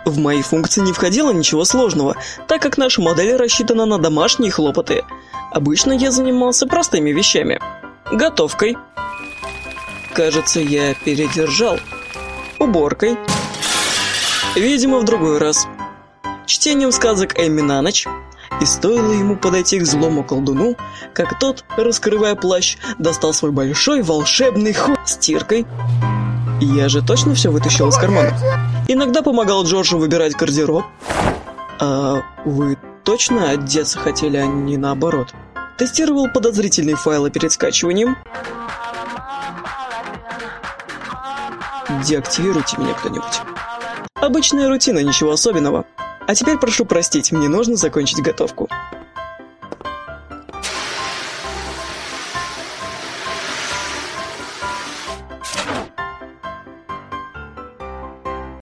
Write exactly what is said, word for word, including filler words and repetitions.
В мои функции не входило ничего сложного, так как наша модель рассчитана на домашние хлопоты. Обычно я занимался простыми вещами. Готовкой. Кажется, я передержал. Уборкой. Видимо, в другой раз. Чтением сказок Эмми на ночь. И стоило ему подойти к злому колдуну, как тот, раскрывая плащ, достал свой большой волшебный хук стиркой. Я же точно все вытащил из кармана. Иногда помогал Джорджу выбирать гардероб. А вы точно одеться хотели, а не наоборот? Тестировал подозрительные файлы перед скачиванием. Деактивируйте меня кто-нибудь. Обычная рутина, ничего особенного. А теперь прошу простить, мне нужно закончить готовку.